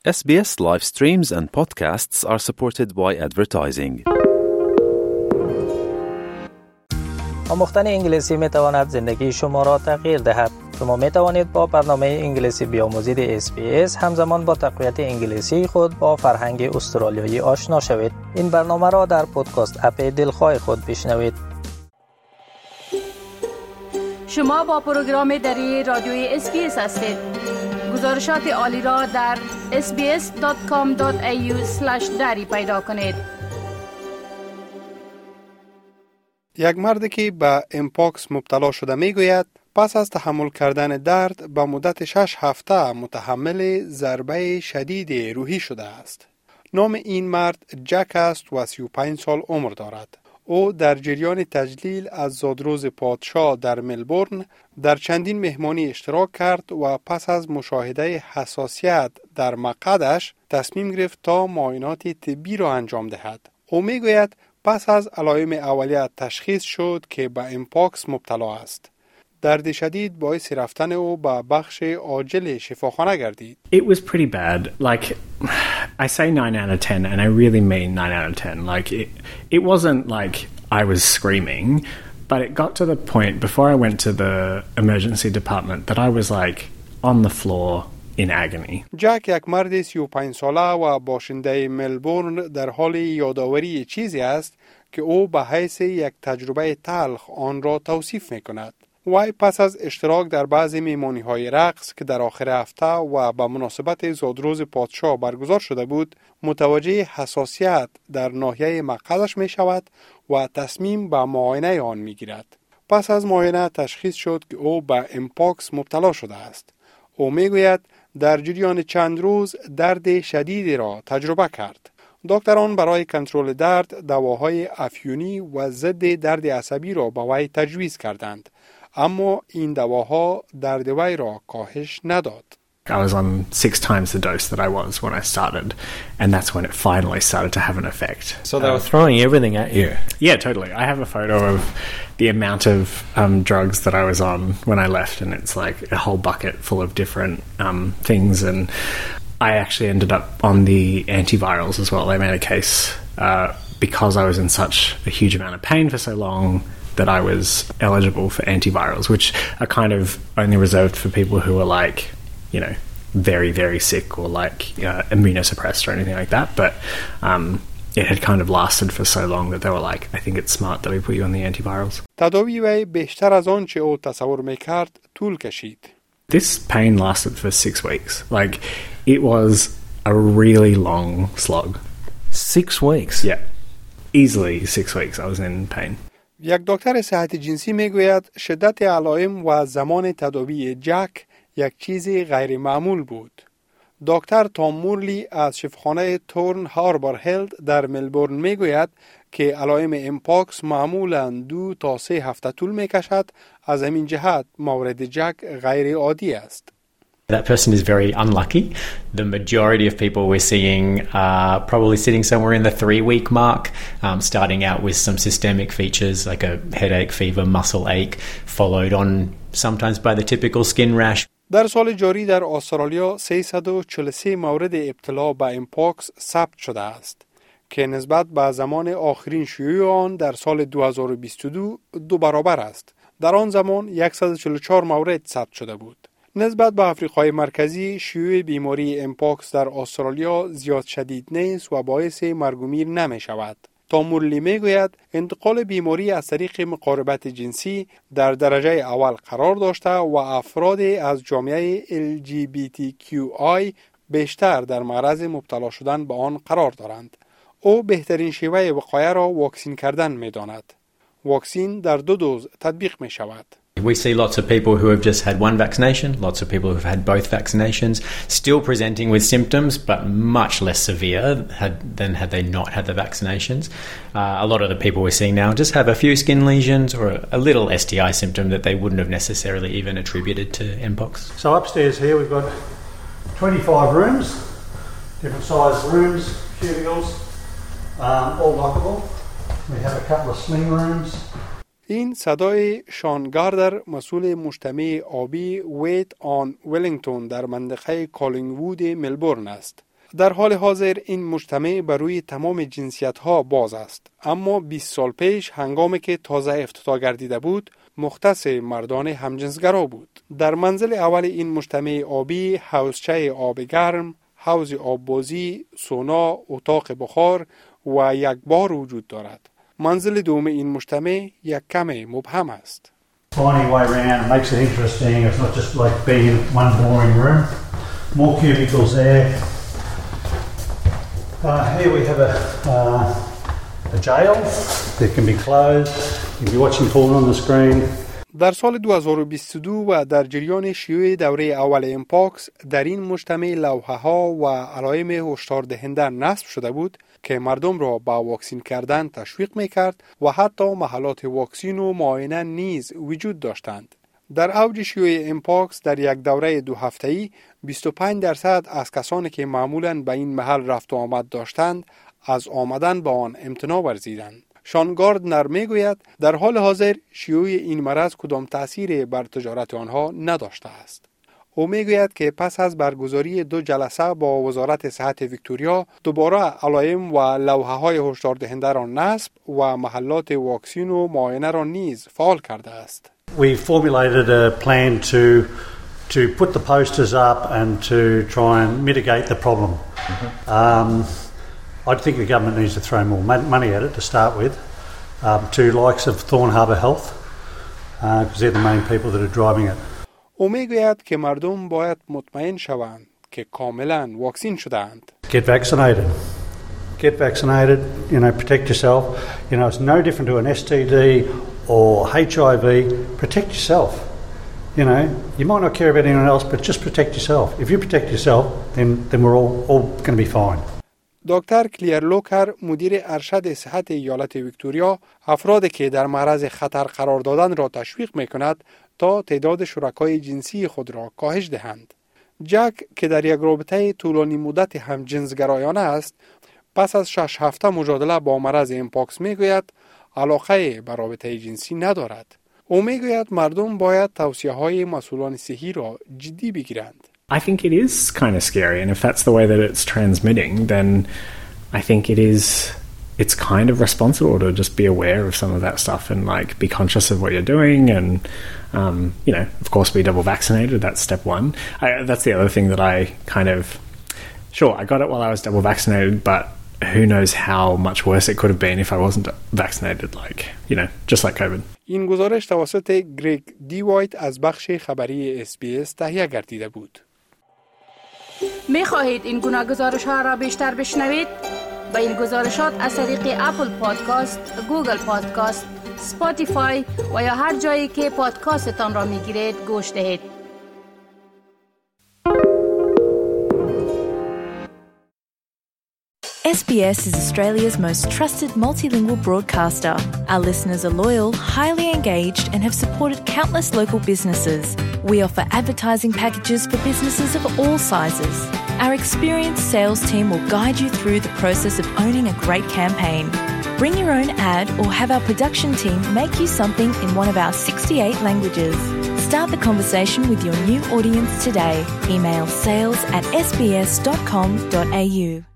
SBS live streams and podcasts are supported by advertising. آموختن انگلیسی می تواند زندگی شما را تغییر دهد. شما می توانید با برنامه انگلیسی بیاموزید SBS همزمان با تقویت انگلیسی خود با فرهنگ استرالیایی آشنا شوید. این برنامه را در پادکست اپ دلخواه خود بشنوید. شما با پروگرام دری رادیوی SBS هستید. گزارشات عالی را در sbs.com.au/dari پیدا کنید. یک مردی که به امپاکس مبتلا شده میگوید پس از تحمل کردن درد به مدت 6 هفته متحمل ضربه شدید روحی شده است. نام این مرد جک است و 35 سال عمر دارد. او در جریان تجلیل از زادروز پادشاه در ملبورن در چندین مهمانی اشتراک کرد و پس از مشاهده حساسیت در مقعدش تصمیم گرفت تا معاینات طبی را انجام دهد. او میگوید پس از علائم اولیه تشخیص شد که به امپاکس مبتلا است. درد شدید باعث رفتن او به بخش عاجل شفاخانه گردید. It was pretty bad. Like, I say 9 out of 10 and I really mean 9 out of 10. Like, it wasn't like I was screaming, but it got to the point before I went to the emergency department that I was like on the floor in agony. جک یک مرد 35 ساله و باشنده ملبورن در حال یادآوری چیزی است که او به حیث یک تجربه تلخ آن را توصیف می‌کند. وی پس از اشتراک در بعضی میمانی‌های رقص که در آخر هفته و به مناسبت زادروز پادشاه برگزار شده بود، متوجه حساسیت در ناحیه مقعدش می شود و تصمیم به معاینه آن می گیرد. پس از معاینه تشخیص شد که او به امپاکس مبتلا شده است. او می گوید در جریان چند روز درد شدیدی را تجربه کرد. دکتران برای کنترل درد دواهای افیونی و ضد درد عصبی را به وی تجویز کردند. اما این دواها درد وی را کاهش نداد. I was on 6 times the dose that I was when I started, and that's when it finally started to have an effect. So they were throwing everything at you? Yeah, totally. I have a photo of the amount of drugs that I was on when I left, and it's like a whole bucket full of different things, and I actually ended up on the antivirals as well. They made a case because I was in such a huge amount of pain for so long that I was eligible for antivirals, which are kind of only reserved for people who are like, you know, very, very sick or like immunosuppressed or anything like that. But it had kind of lasted for so long that they were like, I think it's smart that we put you on the antivirals. تداوی وی بیشتر از آن چه او تصور میکرد طول کشید. This pain lasted for 6 weeks. Like, it was a really long slog. 6 weeks? Yeah. Easily 6 weeks I was in pain. یک دکتر صحت جنسی میگوید شدت علائم و زمان تداوی جک یک چیزی غیر معمول بود. دکتر تام مورلی از شفاخانه تورن هاربر هلت در ملبورن میگوید که علائم امپاکس معمولاً 2 تا 3 هفته طول میکشد. از همین جهت مورد جک غیر عادی است. That person is very unlucky. The majority of people we're seeing are probably sitting somewhere in the 3-week mark, starting out with some systemic features like a headache, fever, muscle ache, followed on sometimes by the typical skin rash. در سال جاری در استرالیا 343 مورد ابتلا به امپاکس ثبت شده است که نسبت به زمان آخرین شیوع آن در سال 2022 2 برابر است. در آن زمان 144 مورد ثبت شده بود. نسبت به آفریقای مرکزی شیوع بیماری امپاکس در استرالیا زیاد شدید نیست و باعث مرگ و میر نمی شود. تام مورلی می گوید انتقال بیماری از طریق مقاربت جنسی در درجه اول قرار داشته و افراد از جامعه LGBTQI بیشتر در معرض مبتلا شدن به آن قرار دارند. او بهترین شیوه وقایه را واکسین کردن می داند. واکسین در 2 دوز تطبیق می شود. We see lots of people who have just had one vaccination, lots of people who have had both vaccinations, still presenting with symptoms, but much less severe than had they not had the vaccinations. A lot of the people we're seeing now just have a few skin lesions or a little STI symptom that they wouldn't have necessarily even attributed to Mpox. So upstairs here we've got 25 rooms, different sized rooms, cubicles, all lockable. We have a couple of sling rooms. این صدای شان گاردر مسئول مجتمع آبی ویت آن ولینگتون در منطقه کالینگوود ملبورن است. در حال حاضر این مجتمع بر روی تمام جنسیت‌ها باز است، اما 20 سال پیش هنگامی که تازه افتتاح گردیده بود مختص مردان همجنسگرا بود. در منزل اول این مجتمع آبی حوضچه آب گرم، حوض آببازی، سونا، اتاق بخار و یک بار وجود دارد. منزل دوم این مجتمع یک کم مبهم است. Finding a way around makes it interesting. It's not just like being in one boring room. More cubicles there. Here we have a jail that can be closed. You can be watching porn on the screen. در سال 2022 و در جریان شیوع دوره اول امپاکس در این مجتمع لوحه‌ها و علائم هشدار دهنده نصب شده بود که مردم را به واکسین کردن تشویق می‌کرد و حتی محلات واکسین و معاینه نیز وجود داشتند. در اوج شیوع امپاکس در یک دوره 2 هفته‌ای 25% از کسانی که معمولاً به این محل رفت و آمد داشتند از آمدن به آن امتناع ورزیدند. شان گاردنر میگوید در حال حاضر شیوع این مرض کدام تأثیر بر تجارت آنها نداشته است. او میگوید که پس از برگزاری 2 جلسه با وزارت صحت ویکتوریا دوباره علائم و لوحه‌های هشدار دهنده را نصب و محلات واکسین و معاینه را نیز فعال کرده است. We formulated a plan to put the posters up and to try and mitigate the problem. I think the government needs to throw more money at it to start with, to likes of Thorn Harbour Health, because they're the main people that are driving it. او میگوید که مردم باید مطمئن شوند که کاملا واکسین شده‌اند. Get vaccinated. Get vaccinated, protect yourself. It's no different to an STD or HIV. Protect yourself. You might not care about anyone else, but just protect yourself. If you protect yourself, then we're all going to be fine. دکتر کلیر لوکر مدیر ارشد صحت ایالت ویکتوریا افرادی که در معرض خطر قرار دادن را تشویق می‌کند تا تعداد شرکای جنسی خود را کاهش دهند. جک که در یک رابطه طولانی مدت همجنسگرایانه است، پس از 6 هفته مجادله با مرض امپاکس میگوید علاقه به رابطه جنسی ندارد. او میگوید مردم باید توصیه‌های مسئولان صحی را جدی بگیرند. I think it is kind of scary, and if that's the way that it's transmitting, then I think it's kind of responsible to just be aware of some of that stuff and be conscious of what you're doing, and of course be double vaccinated. That's step one. That's the other thing that I kind of I got it while I was double vaccinated, but who knows how much worse it could have been if I wasn't vaccinated, just like COVID. این گزارش توسط گریگ دی وایت از بخش خبری SBS تهیه گردیده بود. می خواهید این گناه گزارش ها را بیشتر بشنوید؟ با این گزارشات از طریق اپل پادکاست، گوگل پادکاست، سپاتیفای و یا هر جایی که پادکاستتان را می گیرید گوش دهید. SBS is Australia's most trusted multilingual broadcaster. Our listeners are loyal, highly engaged, and have supported countless local businesses. We offer advertising packages for businesses of all sizes. Our experienced sales team will guide you through the process of owning a great campaign. Bring your own ad or have our production team make you something in one of our 68 languages. Start the conversation with your new audience today. Email sales@sbs.com.au.